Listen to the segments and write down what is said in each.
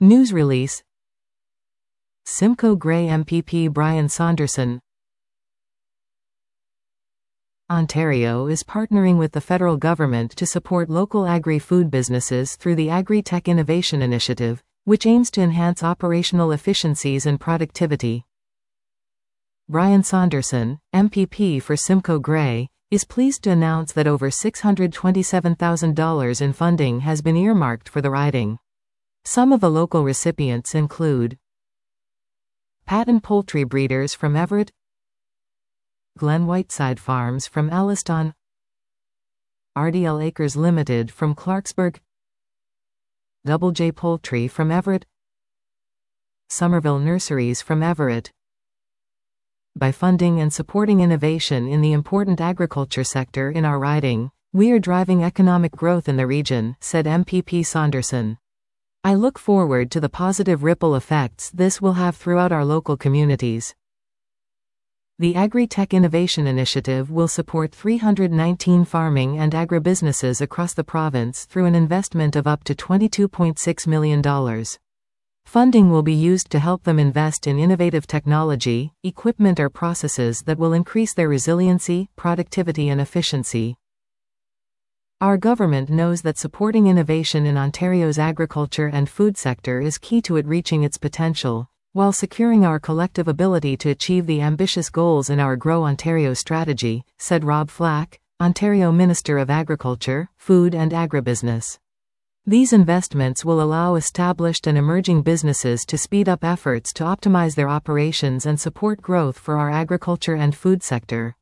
News release. Simcoe Grey MPP Brian Saunderson. Ontario is partnering with the federal government to support local agri-food businesses through the Agri-Tech Innovation Initiative, which aims to enhance operational efficiencies and productivity. Brian Saunderson, MPP for Simcoe Grey, is pleased to announce that over $627,000 in funding has been earmarked for the riding. Some of the local recipients include Patten Poultry Breeders from Everett, Glen Whiteside Farms from Alliston, RDL Acres Limited from Clarksburg, Double J Poultry from Everett, Somerville Nurseries from Everett. By funding and supporting innovation in the important agriculture sector in our riding, we are driving economic growth in the region, said MPP Saunderson. I look forward to the positive ripple effects this will have throughout our local communities. The Agri-Tech Innovation Initiative will support 319 farming and agribusinesses across the province through an investment of up to $22.6 million. Funding will be used to help them invest in innovative technology, equipment or processes that will increase their resiliency, productivity and efficiency. Our government knows that supporting innovation in Ontario's agriculture and food sector is key to it reaching its potential, while securing our collective ability to achieve the ambitious goals in our Grow Ontario strategy, said Rob Flack, Ontario Minister of Agriculture, Food and Agribusiness. These investments will allow established and emerging businesses to speed up efforts to optimize their operations and support growth for our agriculture and food sector.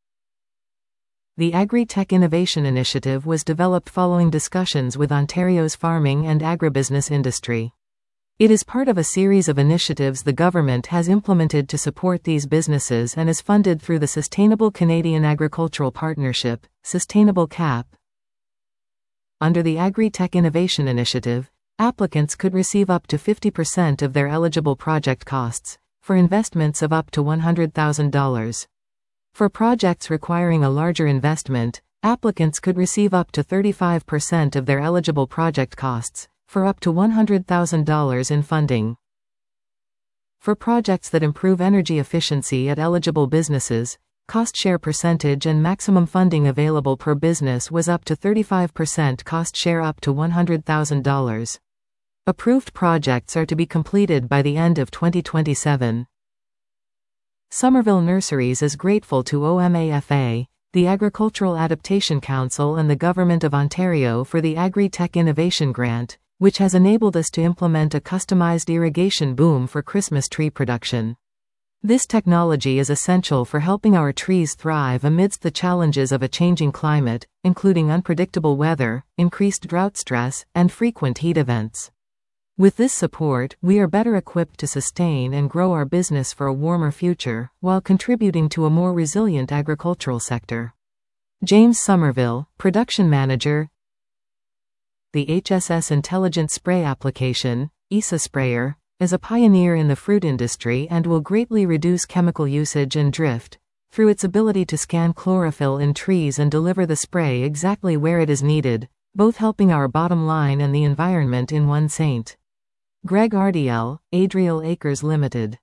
The Agri-Tech Innovation Initiative was developed following discussions with Ontario's farming and agribusiness industry. It is part of a series of initiatives the government has implemented to support these businesses and is funded through the Sustainable Canadian Agricultural Partnership, Sustainable CAP. Under the Agri-Tech Innovation Initiative, applicants could receive up to 50% of their eligible project costs, for investments of up to $100,000. For projects requiring a larger investment, applicants could receive up to 35% of their eligible project costs, for up to $100,000 in funding. For projects that improve energy efficiency at eligible businesses, cost share percentage and maximum funding available per business was up to 35%, cost share up to $100,000. Approved projects are to be completed by the end of 2027. Somerville Nurseries is grateful to OMAFA, the Agricultural Adaptation Council and the Government of Ontario for the Agri-Tech Innovation Grant, which has enabled us to implement a customized irrigation boom for Christmas tree production. This technology is essential for helping our trees thrive amidst the challenges of a changing climate, including unpredictable weather, increased drought stress, and frequent heat events. With this support, we are better equipped to sustain and grow our business for a warmer future, while contributing to a more resilient agricultural sector. James Somerville, Production Manager. The HSS Intelligent Spray Application, ISA Sprayer, is a pioneer in the fruit industry and will greatly reduce chemical usage and drift, through its ability to scan chlorophyll in trees and deliver the spray exactly where it is needed, both helping our bottom line and the environment in one cent. Greg RDL, Adriel Acres Limited.